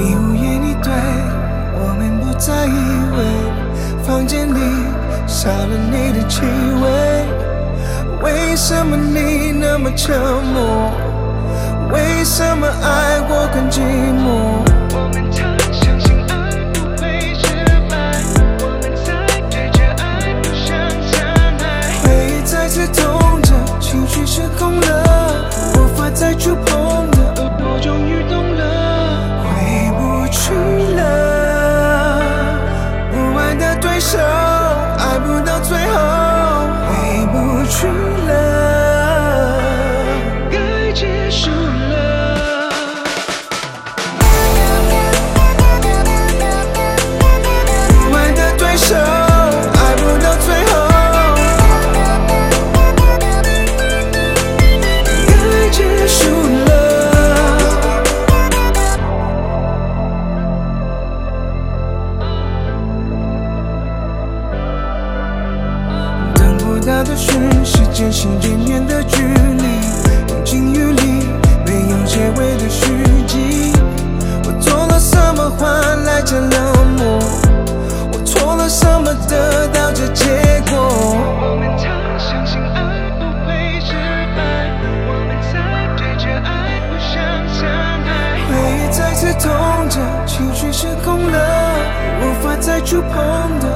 你无言以对，我们不再以为房间里少了你的气味。为什么你那么沉默？为什么爱我更寂寞？我们常相信爱不会失败，我们才对着爱不想相爱。回忆再次痛着，情绪失控了，无法再触碰的耳朵终于懂了，回不去了。不爱的对手，爱不到最后，回不去了，该结束了。不爱的对手，爱不到最后，该结束了。等不到的讯息，渐行渐远的距离，用尽余力，没有结尾的续集。我做了什么换来这冷漠？我错了什么得到这结果？我们常相信爱不会失败，我们才对着爱不想相爱。回忆再次痛着，情绪失控了，无法再触碰的